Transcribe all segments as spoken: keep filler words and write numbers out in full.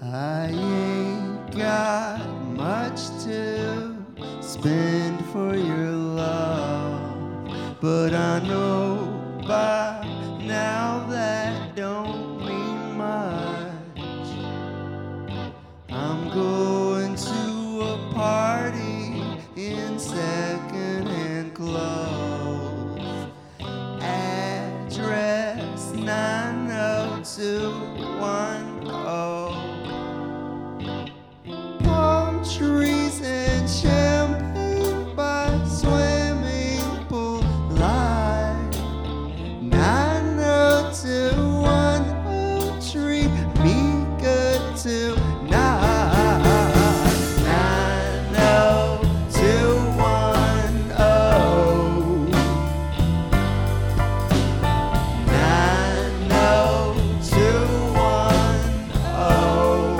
I ain't got much to spend for your love, but I know by now that don't mean much. I'm going to a party in second-hand clothes. Address nine oh two one oh. Palm trees and champagne by swimming pool light. nine oh two one oh treat me good tonight. nine oh two one oh. nine oh two one oh.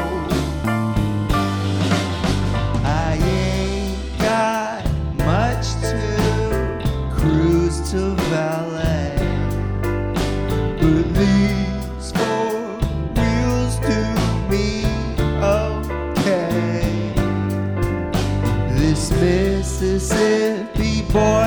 I ain't got much to cruise to valet, but these four wheels do me okay. This Mississippi boy